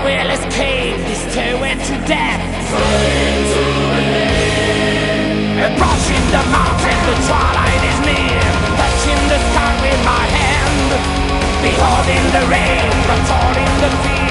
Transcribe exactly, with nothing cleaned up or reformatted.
will escape this stairway to death. Approaching the mountain, the twilight is near. Touching the sky with my hand, beholding the rain, but torn in the field.